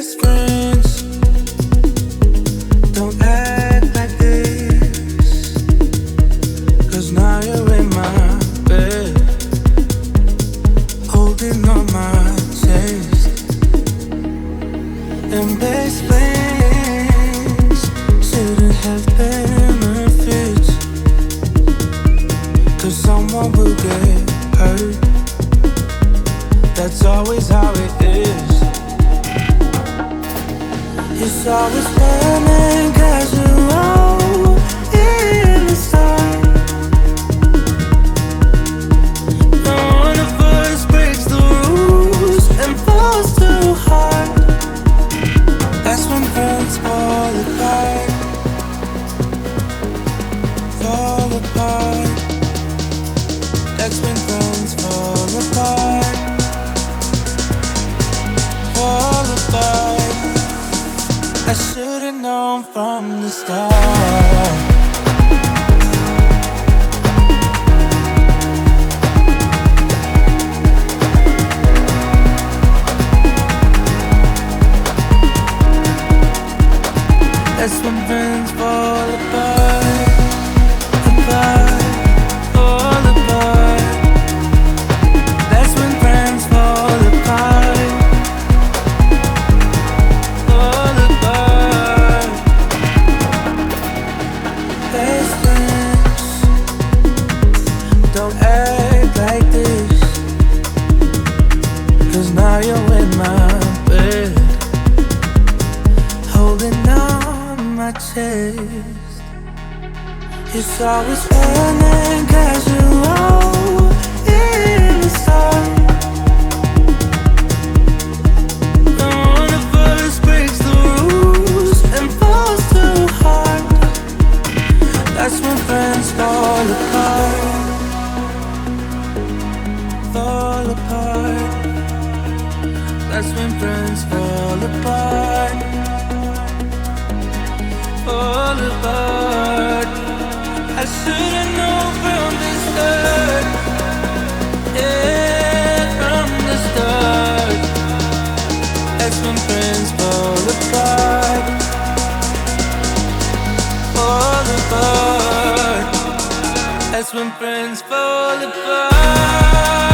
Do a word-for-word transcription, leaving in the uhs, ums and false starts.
best friends. Don't act like this, 'cause now you're in my bed, holding on my chest. And best friends shouldn't have benefits, 'cause someone will get hurt. That's always how it is. It's always fun and casual in the sun. No one of us breaks the rules and falls too hard. That's when friends fall apart, fall apart. That's when friends fall apart, fall apart. I should've known from the start. That's when friends fall apart, apart, fall apart. That's when friends fall apart, fall apart. Best friends, don't act like this, 'cause now you're in my bed, holding on my chest. It's always fun and casual in the sun. No one of us breaks the rules and falls too hard. That's when friends fall apart, fall apart. That's when friends fall apart, fall apart. I should've known from the start, yeah, from the start. That's when friends fall apart, fall apart. That's when friends fall apart.